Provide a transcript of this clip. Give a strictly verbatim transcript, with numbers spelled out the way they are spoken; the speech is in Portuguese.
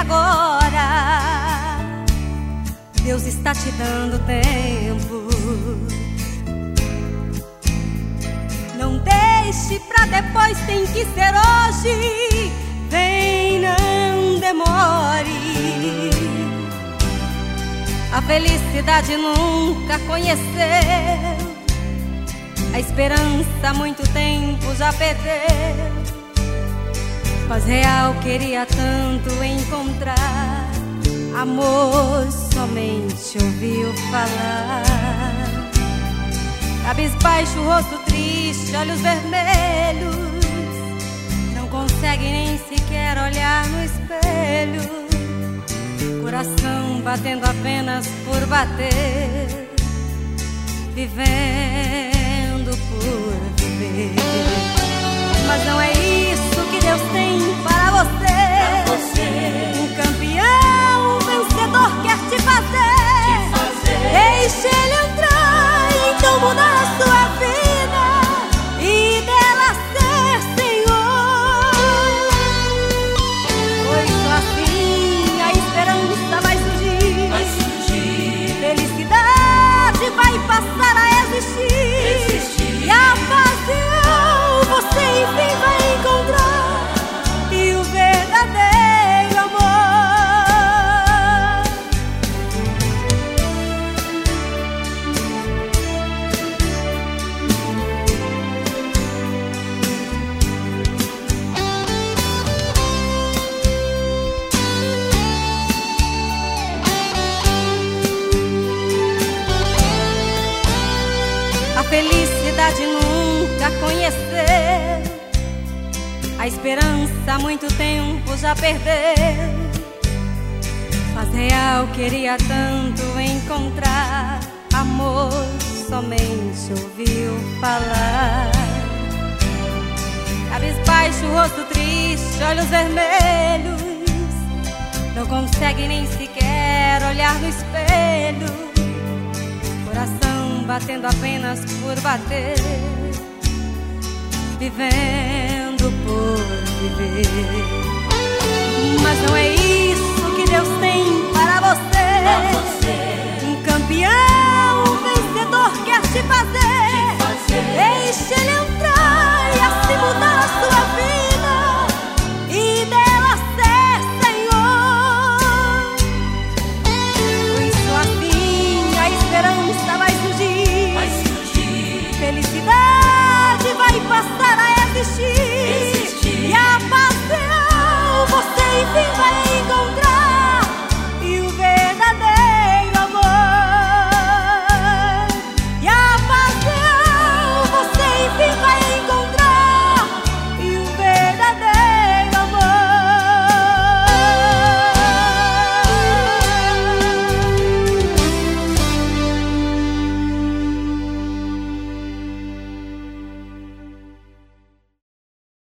agora Deus está te dando tempo. Não deixe pra depois, tem que ser hoje. Vem, não demore. A felicidade nunca conheceu, a esperança há muito tempo já perdeu. Mas real queria tanto encontrar, amor somente ouviu falar. Cabisbaixo, rosto triste, olhos vermelhos, não consegue nem sequer olhar no espelho. Coração batendo apenas por bater, vivendo por viver. Mas não é isso que Deus tem para você. Um campeão, um vencedor quer te fazer. Deixe ele entrar, então mudar a sua vida e dela ser senhor. Pois só assim a esperança vai surgir, vai surgir. Felicidade vai passar a existir, existir. E a paz você enfim vai encontrar, e o verdadeiro amor. A felicidade nunca conheceu, a esperança há muito tempo já perdeu. Mas real queria tanto encontrar, amor somente ouviu falar. Cabisbaixo, rosto triste, olhos vermelhos, não consegue nem sequer olhar no espelho. Coração batendo apenas por bater, vivendo por viver.